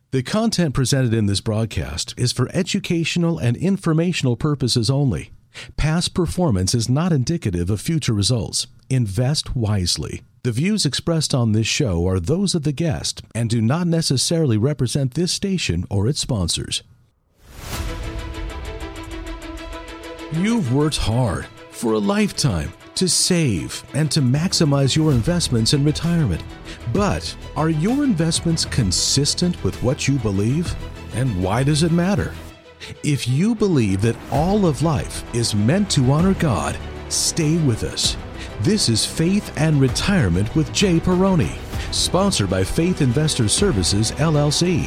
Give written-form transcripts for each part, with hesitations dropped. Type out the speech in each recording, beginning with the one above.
The content presented in this broadcast is for educational and informational purposes only. Past performance is not indicative of future results. Invest wisely. The views expressed on this show are those of the guest and do not necessarily represent this station or its sponsors. You've worked hard for a lifetime to save and to maximize your investments in retirement. But are your investments consistent with what you believe? And why does it matter? If you believe that all of life is meant to honor God, stay with us. This is Faith and Retirement with Jay Perrone, sponsored by Faith Investor Services, LLC.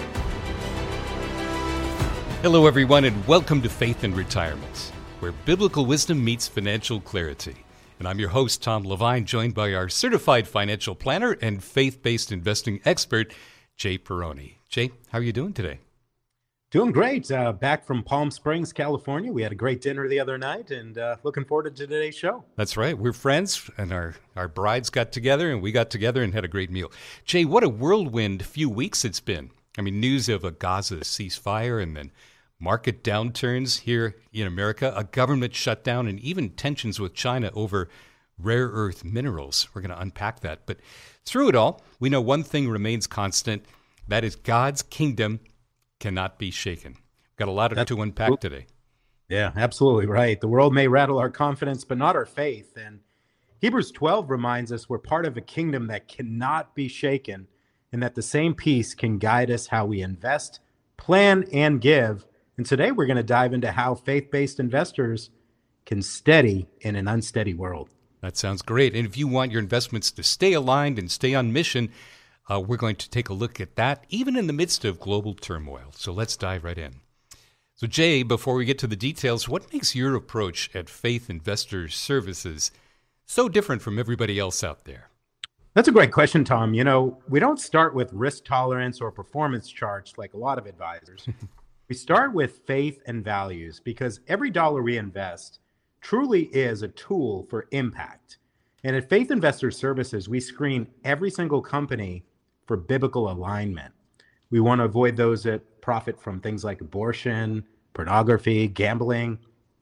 Hello, everyone, and welcome to Faith and Retirement, where biblical wisdom meets financial clarity. And I'm your host, Tom Levine, joined by our certified financial planner and faith-based investing expert, Jay Perrone. Jay, how are you doing today? Doing great. Back from Palm Springs, California. We had a great dinner the other night and looking forward to today's show. That's right. We're friends, and our brides got together, and we got together and had a great meal. Jay, what a whirlwind few weeks it's been. I mean, news of a Gaza ceasefire and then market downturns here in America, a government shutdown, and even tensions with China over rare earth minerals. We're going to unpack that. But through it all, we know one thing remains constant. That is God's kingdom cannot be shaken. We've got a lot to unpack today. Yeah, absolutely right. The world may rattle our confidence, but not our faith. And Hebrews 12 reminds us we're part of a kingdom that cannot be shaken, and that the same peace can guide us how we invest, plan, and give. And today we're going to dive into how faith-based investors can steady in an unsteady world. That sounds great. And if you want your investments to stay aligned and stay on mission, we're going to take a look at that, even in the midst of global turmoil. So let's dive right in. So Jay, before we get to the details, what makes your approach at Faith Investor Services so different from everybody else out there? That's a great question, Tom. You know, we don't start with risk tolerance or performance charts like a lot of advisors. We start with faith and values because every dollar we invest truly is a tool for impact. And at Faith Investor Services, we screen every single company for biblical alignment. We want to avoid those that profit from things like abortion, pornography, gambling,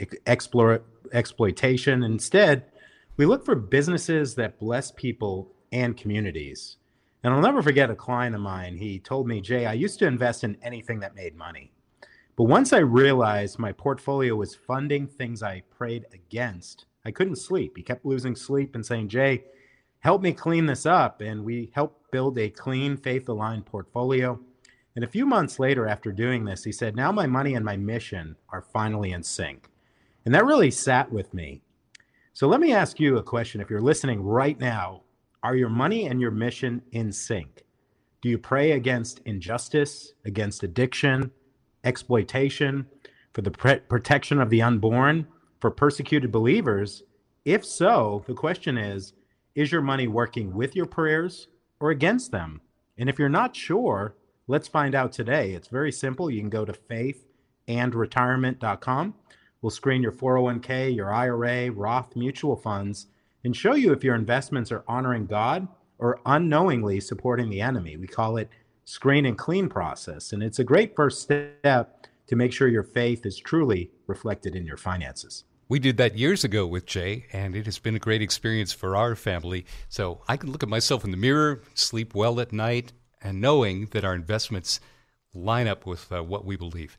exploitation. Instead, we look for businesses that bless people and communities. And I'll never forget a client of mine. He told me, Jay, I used to invest in anything that made money. But once I realized my portfolio was funding things I prayed against, I couldn't sleep. He kept losing sleep and saying, Jay, help me clean this up. And we helped build a clean, faith-aligned portfolio. And a few months later, after doing this, he said, now my money and my mission are finally in sync. And that really sat with me. So let me ask you a question. If you're listening right now, are your money and your mission in sync? Do you pray against injustice, against addiction, exploitation, for the protection of the unborn, for persecuted believers? If so, the question is your money working with your prayers or against them? And if you're not sure, let's find out today. It's very simple. You can go to faithandretirement.com. We'll screen your 401k, your IRA, Roth mutual funds, and show you if your investments are honoring God or unknowingly supporting the enemy. We call it screen and clean process. And it's a great first step to make sure your faith is truly reflected in your finances. We did that years ago with Jay, and it has been a great experience for our family. So I can look at myself in the mirror, sleep well at night, and knowing that our investments line up with what we believe.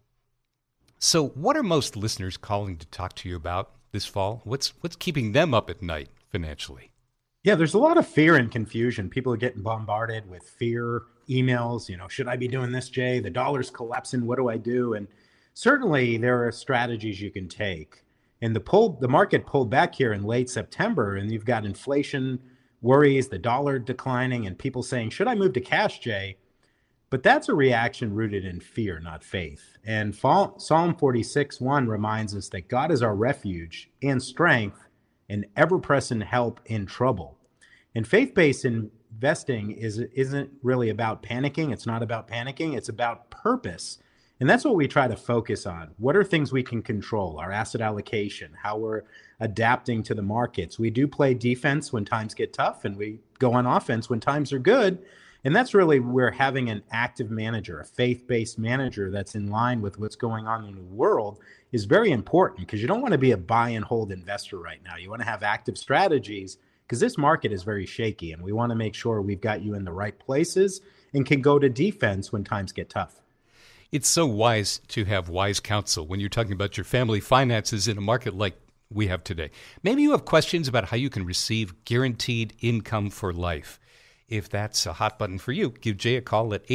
So what are most listeners calling to talk to you about this fall? What's keeping them up at night financially? Yeah, there's a lot of fear and confusion. People are getting bombarded with fear emails. You know, should I be doing this, Jay? The dollar's collapsing. What do I do? And certainly there are strategies you can take. And the market pulled back here in late September, and you've got inflation worries, the dollar declining, and people saying, should I move to cash, Jay? But that's a reaction rooted in fear, not faith. And Psalm 46:1 reminds us that God is our refuge and strength and ever-present help in trouble. And faith-based investing isn't really about panicking. It's not about panicking. It's about purpose. And that's what we try to focus on. What are things we can control? Our asset allocation, how we're adapting to the markets. We do play defense when times get tough, and we go on offense when times are good. And that's really where having an active manager, a faith-based manager that's in line with what's going on in the world is very important, because you don't want to be a buy and hold investor right now. You want to have active strategies, because this market is very shaky, and we want to make sure we've got you in the right places and can go to defense when times get tough. It's so wise to have wise counsel when you're talking about your family finances in a market like we have today. Maybe you have questions about how you can receive guaranteed income for life. If that's a hot button for you, give Jay a call at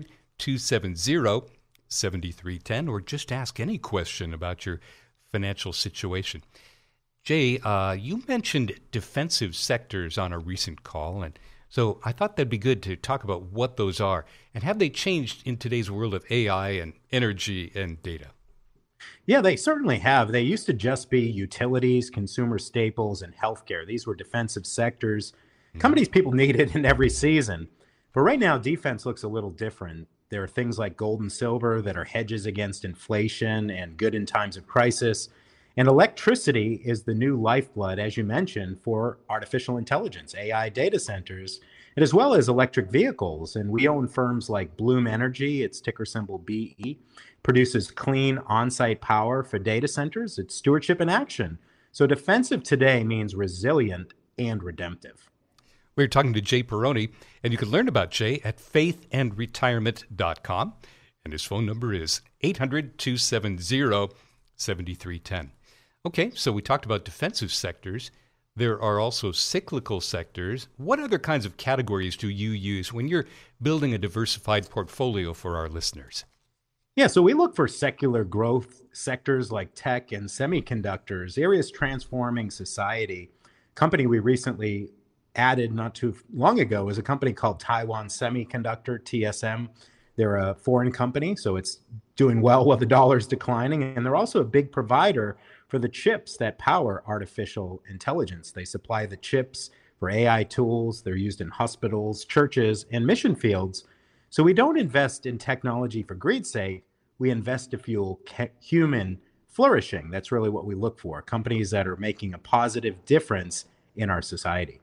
800-270-7310, or just ask any question about your financial situation. Jay, you mentioned defensive sectors on a recent call, and so I thought that'd be good to talk about what those are and have they changed in today's world of AI and energy and data. Yeah, they certainly have. They used to just be utilities, consumer staples, and healthcare. These were defensive sectors, companies people needed in every season. But right now, defense looks a little different. There are things like gold and silver that are hedges against inflation and good in times of crisis. And electricity is the new lifeblood, as you mentioned, for artificial intelligence, AI data centers, and as well as electric vehicles. And we own firms like Bloom Energy, its ticker symbol BE, produces clean on-site power for data centers. It's stewardship in action. So defensive today means resilient and redemptive. We're talking to Jay Perrone, and you can learn about Jay at faithandretirement.com. And his phone number is 800-270-7310. Okay, so we talked about defensive sectors. There are also cyclical sectors. What other kinds of categories do you use when you're building a diversified portfolio for our listeners? Yeah, so we look for secular growth sectors like tech and semiconductors, areas transforming society. Company we recently added not too long ago is a company called Taiwan Semiconductor, TSM. They're a foreign company, so it's doing well while the dollar's declining. And they're also a big provider for the chips that power artificial intelligence. They supply the chips for AI tools. They're used in hospitals, churches, and mission fields. So we don't invest in technology for greed's sake. We invest to fuel human flourishing. That's really what we look for, companies that are making a positive difference in our society.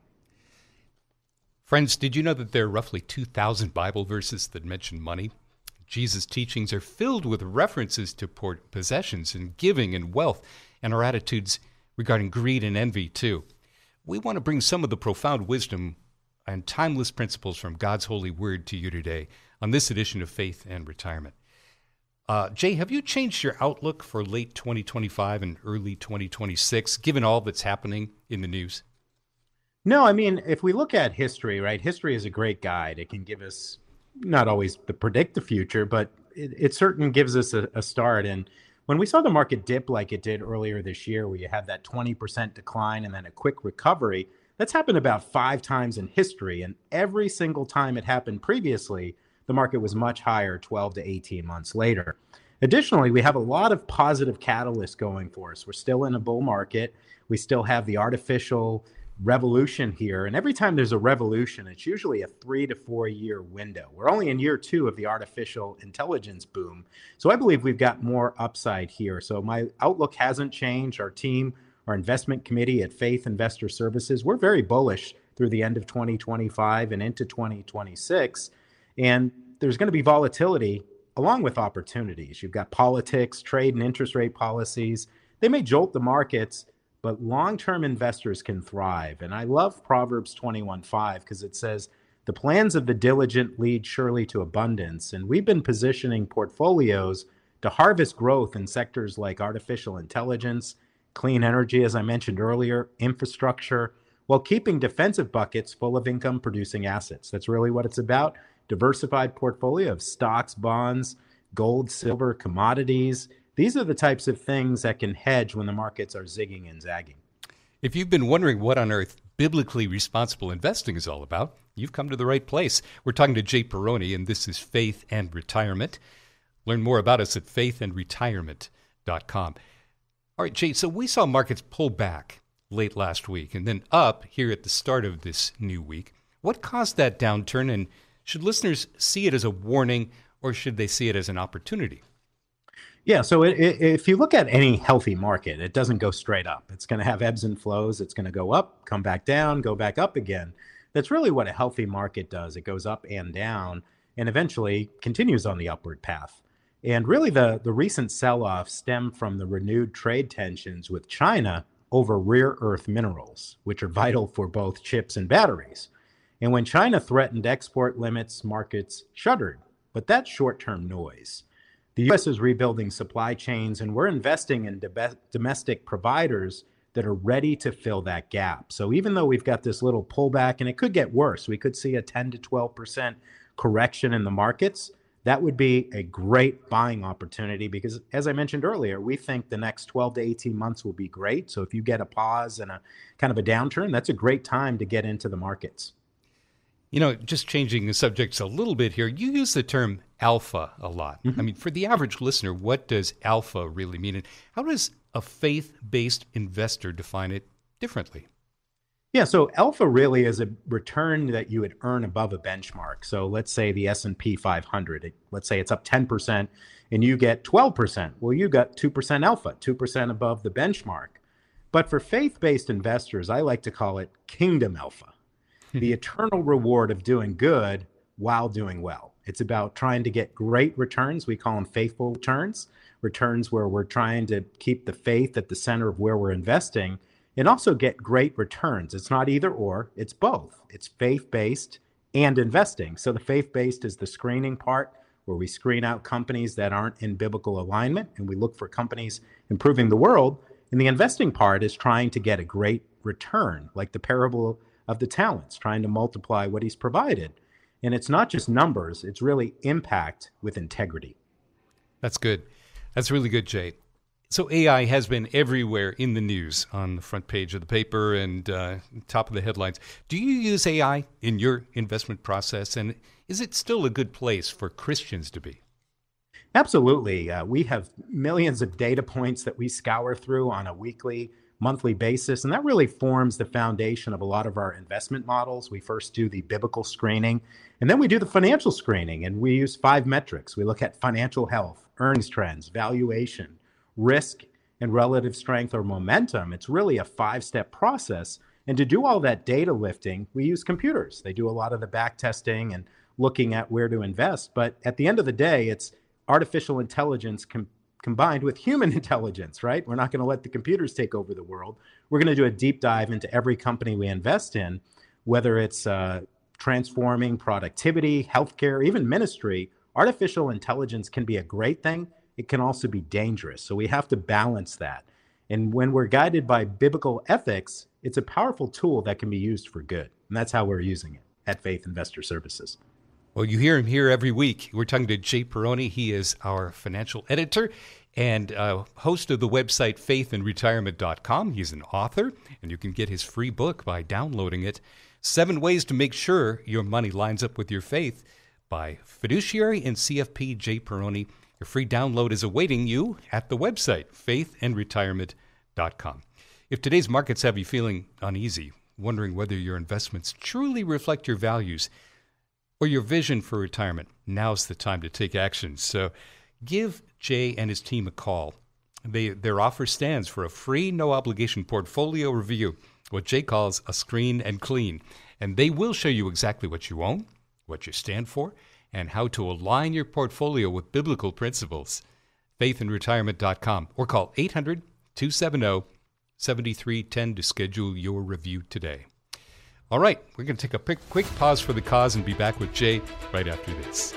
Friends, did you know that there are roughly 2,000 Bible verses that mention money? Jesus' teachings are filled with references to possessions and giving and wealth, and our attitudes regarding greed and envy, too. We want to bring some of the profound wisdom and timeless principles from God's holy word to you today on this edition of Faith and Retirement. Jay, have you changed your outlook for late 2025 and early 2026, given all that's happening in the news? No, I mean, if we look at history, right, history is a great guide. It can give us not always to predict the future, but it certainly gives us a start. And when we saw the market dip like it did earlier this year, where you had that 20% decline and then a quick recovery, that's happened about 5 times in history. And every single time it happened previously, the market was much higher 12 to 18 months later. Additionally, we have a lot of positive catalysts going for us. We're still in a bull market. We still have the artificial revolution here. And every time there's a revolution, it's usually a 3 to 4 year window. We're only in year 2 of the artificial intelligence boom. So I believe we've got more upside here. So my outlook hasn't changed. Our team, our investment committee at Faith Investor Services, we're very bullish through the end of 2025 and into 2026. And there's going to be volatility along with opportunities. You've got politics, trade and interest rate policies. They may jolt the markets, but long-term investors can thrive. And I love Proverbs 21:5 because it says, the plans of the diligent lead surely to abundance. And we've been positioning portfolios to harvest growth in sectors like artificial intelligence, clean energy, as I mentioned earlier, infrastructure, while keeping defensive buckets full of income-producing assets. That's really what it's about. Diversified portfolio of stocks, bonds, gold, silver, commodities. These are the types of things that can hedge when the markets are zigging and zagging. If you've been wondering what on earth biblically responsible investing is all about, you've come to the right place. We're talking to Jay Perrone, and this is Faith and Retirement. Learn more about us at faithandretirement.com. All right, Jay, so we saw markets pull back late last week and then up here at the start of this new week. What caused that downturn, and should listeners see it as a warning or should they see it as an opportunity? Yeah, so if you look at any healthy market, it doesn't go straight up. It's going to have ebbs and flows. It's going to go up, come back down, go back up again. That's really what a healthy market does. It goes up and down and eventually continues on the upward path. And really, the recent sell-off stemmed from the renewed trade tensions with China over rare earth minerals, which are vital for both chips and batteries. And when China threatened export limits, markets shuddered. But that's short-term noise. The U.S. is rebuilding supply chains, and we're investing in domestic providers that are ready to fill that gap. So even though we've got this little pullback, and it could get worse, we could see a 10 to 12% correction in the markets, that would be a great buying opportunity because, as I mentioned earlier, we think the next 12 to 18 months will be great. So if you get a pause and a kind of a downturn, that's a great time to get into the markets. You know, just changing the subjects a little bit here, you use the term alpha a lot. I mean, for the average listener, what does alpha really mean? And how does a faith-based investor define it differently? Yeah, so alpha really is a return that you would earn above a benchmark. So let's say the S&P 500, let's say it's up 10% and you get 12%. Well, you got 2% alpha, 2% above the benchmark. But for faith-based investors, I like to call it kingdom alpha, the eternal reward of doing good while doing well. It's about trying to get great returns. We call them faithful returns, returns where we're trying to keep the faith at the center of where we're investing and also get great returns. It's not either or, it's both. It's faith-based and investing. So the faith-based is the screening part where we screen out companies that aren't in biblical alignment and we look for companies improving the world. And the investing part is trying to get a great return, like the parable of the talents, trying to multiply what he's provided. And it's not just numbers, it's really impact with integrity. That's good. That's really good, Jay. So AI has been everywhere in the news, on the front page of the paper and top of the headlines. Do you use AI in your investment process? And is it still a good place for Christians to be? Absolutely. We have millions of data points that we scour through on a weekly, monthly basis, and that really forms the foundation of a lot of our investment models. We first do the biblical screening, and then we do the financial screening, and we use 5 metrics. We look at financial health, earnings trends, valuation, risk, and relative strength or momentum. It's really a 5-step process. And to do all that data lifting, we use computers. They do a lot of the back testing and looking at where to invest. But at the end of the day, it's artificial intelligence combined with human intelligence, right? We're not going to let the computers take over the world. We're going to do a deep dive into every company we invest in, whether it's transforming productivity, healthcare, even ministry. Artificial intelligence can be a great thing. It can also be dangerous. So we have to balance that. And when we're guided by biblical ethics, it's a powerful tool that can be used for good. And that's how we're using it at Faith Investor Services. Well, you hear him here every week. We're talking to Jay Perrone. He is our financial editor and host of the website faithandretirement.com. He's an author, and you can get his free book by downloading it. 7 Ways to Make Sure Your Money Lines Up with Your Faith by fiduciary and CFP Jay Perrone. Your free download is awaiting you at the website, faithandretirement.com. If today's markets have you feeling uneasy, wondering whether your investments truly reflect your values or your vision for retirement, now's the time to take action. So give Jay and his team a call. Their offer stands for a free, no-obligation portfolio review, what Jay calls a screen and clean. And they will show you exactly what you own, what you stand for, and how to align your portfolio with biblical principles. Faithandretirement.com or call 800-270-7310 to schedule your review today. All right, we're going to take a quick pause for the cause and be back with Jay right after this.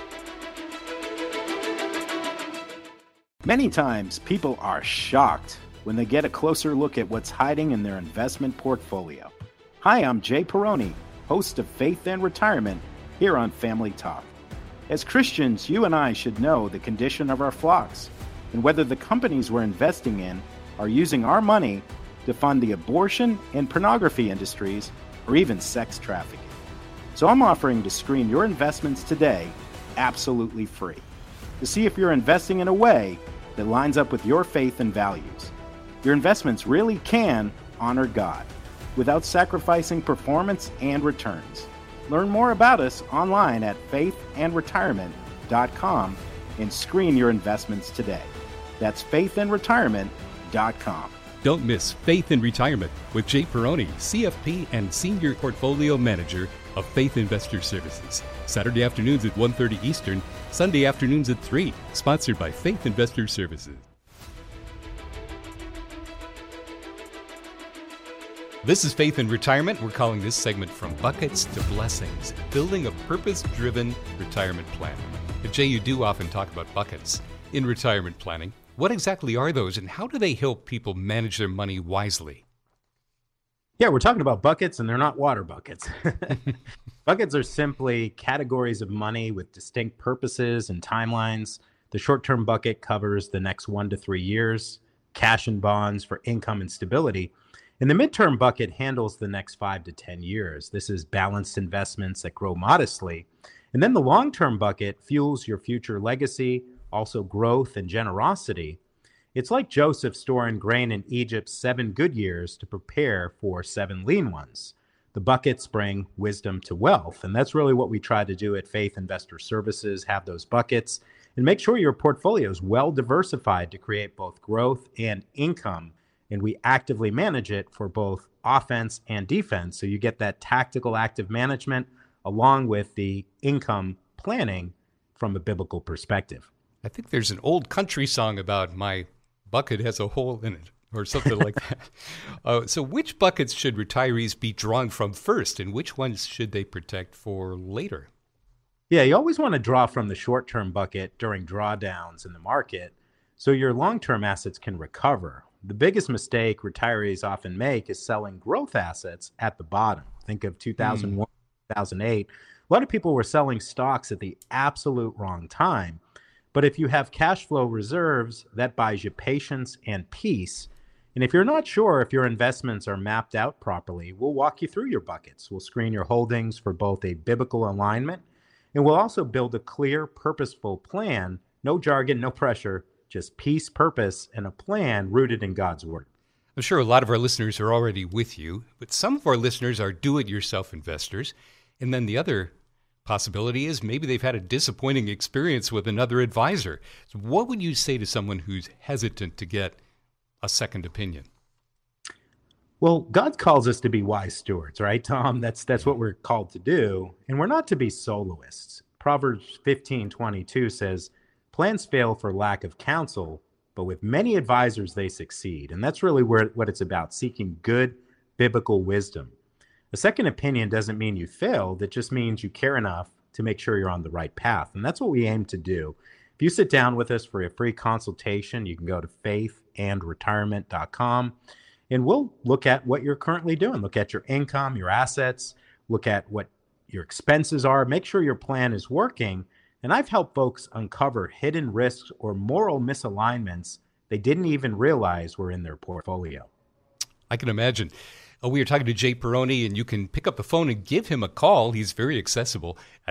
Many times, people are shocked when they get a closer look at what's hiding in their investment portfolio. Hi, I'm Jay Perrone, host of Faith and Retirement here on Family Talk. As Christians, you and I should know the condition of our flocks and whether the companies we're investing in are using our money to fund the abortion and pornography industries or even sex trafficking. So I'm offering to screen your investments today absolutely free to see if you're investing in a way that lines up with your faith and values. Your investments really can honor God without sacrificing performance and returns. Learn more about us online at faithandretirement.com and screen your investments today. That's faithandretirement.com. Don't miss Faith in Retirement with Jay Peroni, CFP and Senior Portfolio Manager of Faith Investor Services. Saturday afternoons at 1:30 Eastern, Sunday afternoons at 3. Sponsored by Faith Investor Services. This is Faith in Retirement. We're calling this segment From Buckets to Blessings, building a purpose-driven retirement plan. And Jay, you do often talk about buckets in retirement planning. What exactly are those, and how do they help people manage their money wisely? Yeah, we're talking about buckets, and they're not water buckets. Buckets are simply categories of money with distinct purposes and timelines. The short-term bucket covers the next 1 to 3 years, cash and bonds for income and stability. And the midterm bucket handles the next 5 to 10 years. This is balanced investments that grow modestly. And then the long-term bucket fuels your future legacy, also growth and generosity. It's like Joseph storing grain in Egypt's 7 good years to prepare for 7 lean ones. The buckets bring wisdom to wealth, and that's really what we try to do at Faith Investor Services, have those buckets, and make sure your portfolio is well diversified to create both growth and income, and we actively manage it for both offense and defense, so you get that tactical active management along with the income planning from a biblical perspective. I think there's an old country song about my bucket has a hole in it or something like that. So which buckets should retirees be drawing from first, and which ones should they protect for later? Yeah, you always want to draw from the short-term bucket during drawdowns in the market so your long-term assets can recover. The biggest mistake retirees often make is selling growth assets at the bottom. Think of 2001, 2008. A lot of people were selling stocks at the absolute wrong time. But if you have cash flow reserves, that buys you patience and peace. And if you're not sure if your investments are mapped out properly, we'll walk you through your buckets. We'll screen your holdings for both a biblical alignment, and we'll also build a clear, purposeful plan. No jargon, no pressure, just peace, purpose, and a plan rooted in God's word. I'm sure a lot of our listeners are already with you, but some of our listeners are do-it-yourself investors. And then the other possibility is maybe they've had a disappointing experience with another advisor. So what would you say to someone who's hesitant to get a second opinion? Well, God calls us to be wise stewards, right, Tom? That's what we're called to do. And we're not to be soloists. Proverbs 15:22 says, plans fail for lack of counsel, but with many advisors they succeed. And that's really what it's about, seeking good biblical wisdom. A second opinion doesn't mean you failed. It just means you care enough to make sure you're on the right path. And that's what we aim to do. If you sit down with us for a free consultation, you can go to faithandretirement.com, and we'll look at what you're currently doing. Look at your income, your assets, look at what your expenses are, make sure your plan is working. And I've helped folks uncover hidden risks or moral misalignments they didn't even realize were in their portfolio. I can imagine. We are talking to Jay Peroni, and you can pick up the phone and give him a call. He's very accessible at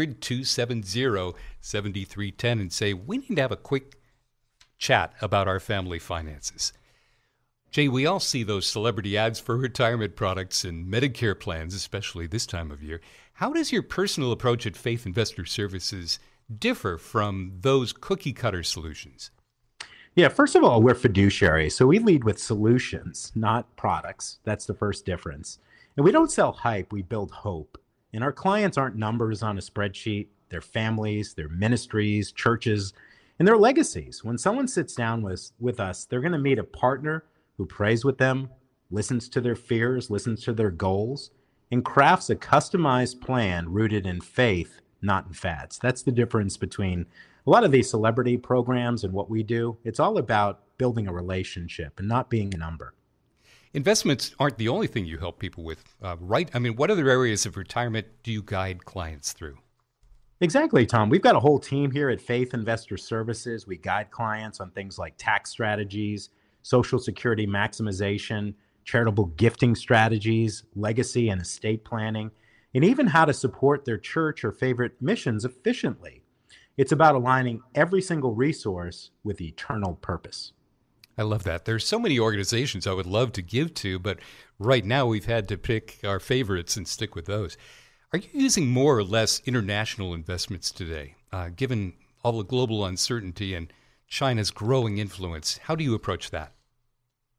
800-270-7310 and say, we need to have a quick chat about our family finances. Jay, we all see those celebrity ads for retirement products and Medicare plans, especially this time of year. How does your personal approach at Faith Investor Services differ from those cookie-cutter solutions? Yeah, first of all, we're fiduciary, so we lead with solutions, not products. That's the first difference. And we don't sell hype, we build hope. And our clients aren't numbers on a spreadsheet. They're families, they're ministries, churches, and their legacies. When someone sits down with us, they're going to meet a partner who prays with them, listens to their fears, listens to their goals, and crafts a customized plan rooted in faith, not in fads. That's the difference between a lot of these celebrity programs and what we do. It's all about building a relationship and not being a number. Investments aren't the only thing you help people with, right? I mean, what other areas of retirement do you guide clients through? Exactly, Tom. We've got a whole team here at Faith Investor Services. We guide clients on things like tax strategies, Social Security maximization, charitable gifting strategies, legacy and estate planning, and even how to support their church or favorite missions efficiently. It's about aligning every single resource with eternal purpose. I love that. There's so many organizations I would love to give to, but right now we've had to pick our favorites and stick with those. Are you using more or less international investments today, given all the global uncertainty and China's growing influence? How do you approach that?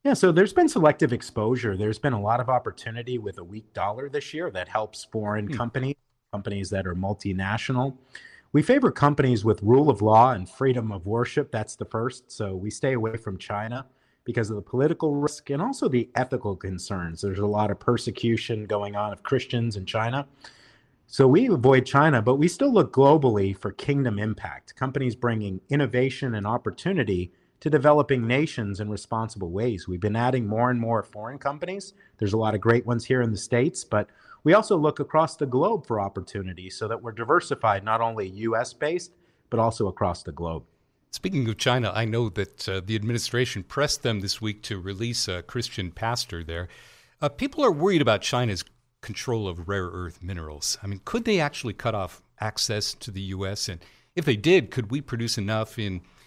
Yeah, so there's been selective exposure. There's been a lot of opportunity with a weak dollar this year that helps foreign companies that are multinational. We favor companies with rule of law and freedom of worship. That's the first. So we stay away from China because of the political risk and also the ethical concerns. There's a lot of persecution going on of Christians in China. So we avoid China, but we still look globally for kingdom impact, companies bringing innovation and opportunity to developing nations in responsible ways. We've been adding more and more foreign companies. There's a lot of great ones here in the States, but we also look across the globe for opportunities so that we're diversified, not only US based, but also across the globe. Speaking of China, I know that the administration pressed them this week to release a Christian pastor there. People are worried about China's control of rare earth minerals. I mean, could they actually cut off access to the U.S.? And if they did, could we produce enough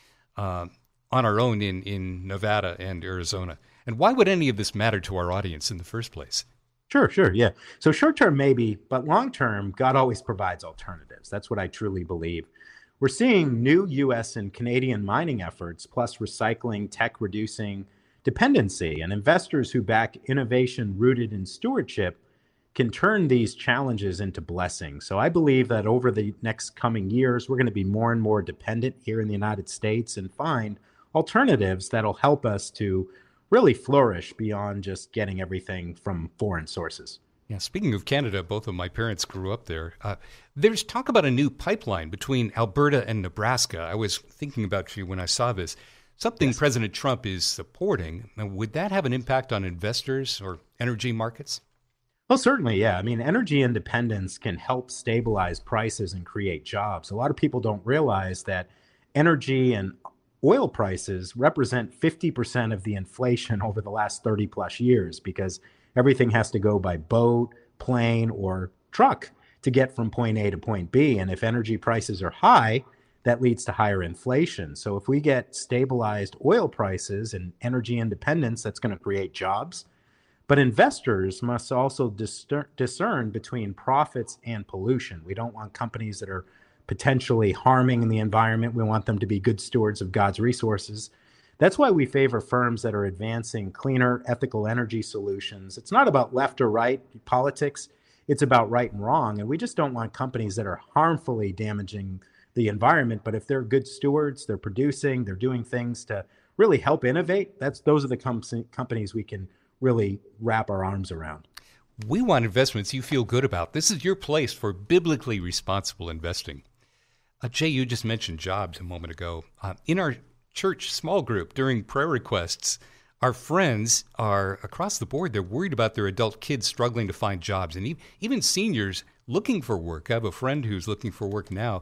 on our own in Nevada and Arizona? And why would any of this matter to our audience in the first place? Sure, yeah. So short term, maybe, but long term, God always provides alternatives. That's what I truly believe. We're seeing new U.S. and Canadian mining efforts, plus recycling, tech reducing dependency, and investors who back innovation rooted in stewardship can turn these challenges into blessings. So I believe that over the next coming years, we're going to be more and more dependent here in the United States and find alternatives that'll help us to really flourish beyond just getting everything from foreign sources. Yeah, speaking of Canada, both of my parents grew up there. There's talk about a new pipeline between Alberta and Nebraska. I was thinking about you when I saw this. Something Yes. President Trump is supporting. Now, would that have an impact on investors or energy markets? Well, certainly, yeah. I mean, energy independence can help stabilize prices and create jobs. A lot of people don't realize that energy and oil prices represent 50% of the inflation over the last 30 plus years because everything has to go by boat, plane, or truck to get from point A to point B. And if energy prices are high, that leads to higher inflation. So if we get stabilized oil prices and energy independence, that's going to create jobs. But investors must also discern between profits and pollution. We don't want companies that are potentially harming the environment. We want them to be good stewards of God's resources. That's why we favor firms that are advancing cleaner, ethical energy solutions. It's not about left or right politics. It's about right and wrong. And we just don't want companies that are harmfully damaging the environment. But if they're good stewards, they're producing, they're doing things to really help innovate, those are the companies we can really wrap our arms around. We want investments you feel good about. This is your place for biblically responsible investing. Jay, you just mentioned jobs a moment ago. In our church small group during prayer requests, our friends are across the board. They're worried about their adult kids struggling to find jobs, and even seniors looking for work. I have a friend who's looking for work now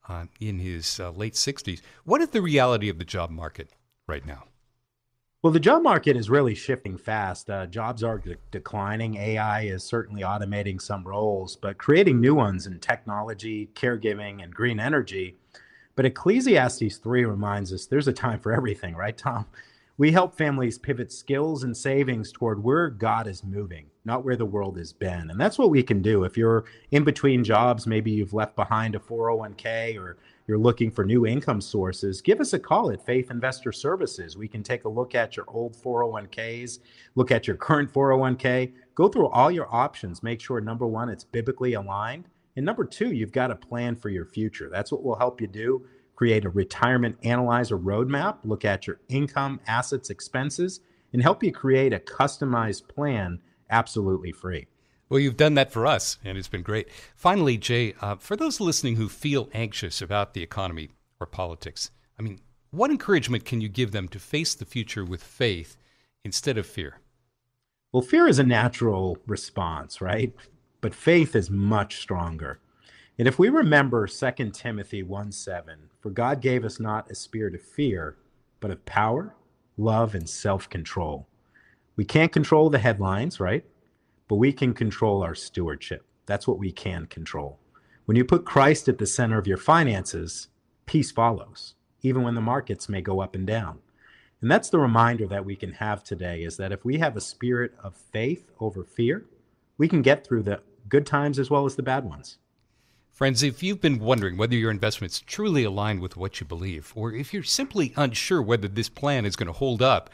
in his late 60s. What is the reality of the job market right now? Well, the job market is really shifting fast. Jobs are declining. AI is certainly automating some roles, but creating new ones in technology, caregiving, and green energy. But Ecclesiastes 3 reminds us there's a time for everything, right, Tom? We help families pivot skills and savings toward where God is moving, not where the world has been. And that's what we can do. If you're in between jobs, maybe you've left behind a 401k or you're looking for new income sources, give us a call at Faith Investor Services. We can take a look at your old 401ks, look at your current 401k, go through all your options, make sure, number one, it's biblically aligned. And number two, you've got a plan for your future. That's what we'll help you do. Create a retirement analyzer roadmap, look at your income, assets, expenses, and help you create a customized plan absolutely free. Well, you've done that for us, and it's been great. Finally, Jay, for those listening who feel anxious about the economy or politics, I mean, what encouragement can you give them to face the future with faith instead of fear? Well, fear is a natural response, right? But faith is much stronger. And if we remember 2 Timothy 1:7, for God gave us not a spirit of fear, but of power, love, and self-control. We can't control the headlines, right? But we can control our stewardship. That's what we can control. When you put Christ at the center of your finances, peace follows, even when the markets may go up and down. And that's the reminder that we can have today, is that if we have a spirit of faith over fear, we can get through the good times as well as the bad ones. Friends, if you've been wondering whether your investments truly align with what you believe, or if you're simply unsure whether this plan is going to hold up,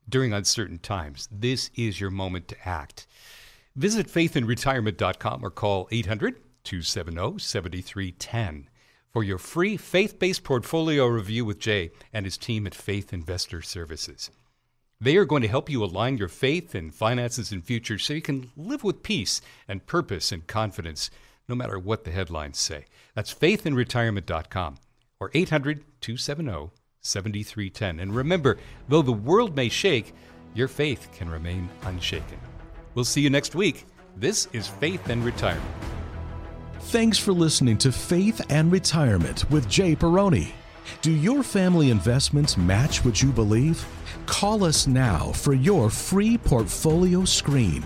during uncertain times, this is your moment to act. Visit faithandretirement.com or call 800-270-7310 for your free faith-based portfolio review with Jay and his team at Faith Investor Services. They are going to help you align your faith and finances and future so you can live with peace and purpose and confidence no matter what the headlines say. That's faithandretirement.com or 800-270-7310. And remember, though the world may shake, your faith can remain unshaken. We'll see you next week. This is Faith and Retirement. Thanks for listening to Faith and Retirement with Jay Perrone. Do your family investments match what you believe? Call us now for your free portfolio screen,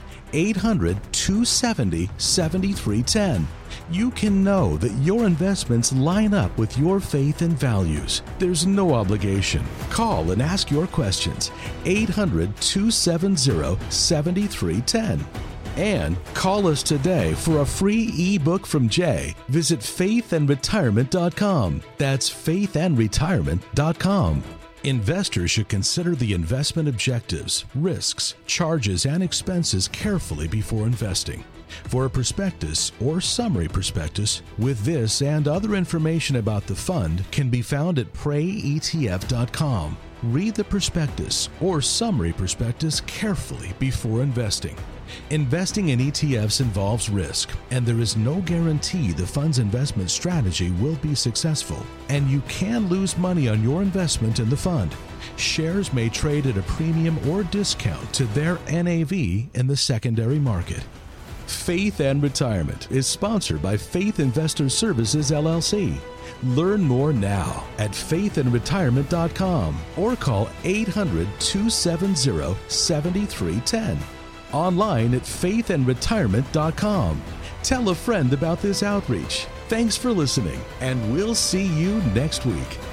800-270-7310. You can know that your investments line up with your faith and values. There's no obligation. Call and ask your questions, 800-270-7310. And call us today for a free ebook from Jay. Visit faithandretirement.com. That's faithandretirement.com. Investors should consider the investment objectives, risks, charges, and expenses carefully before investing. For a prospectus or summary prospectus with this and other information about the fund can be found at prayetf.com. Read the prospectus or summary prospectus carefully before investing. Investing in ETFs involves risk, and there is no guarantee the fund's investment strategy will be successful, and you can lose money on your investment in the fund. Shares may trade at a premium or discount to their NAV in the secondary market. Faith and Retirement is sponsored by Faith Investor Services, LLC. Learn more now at faithandretirement.com or call 800-270-7310. Online at faithandretirement.com. Tell a friend about this outreach. Thanks for listening, and we'll see you next week.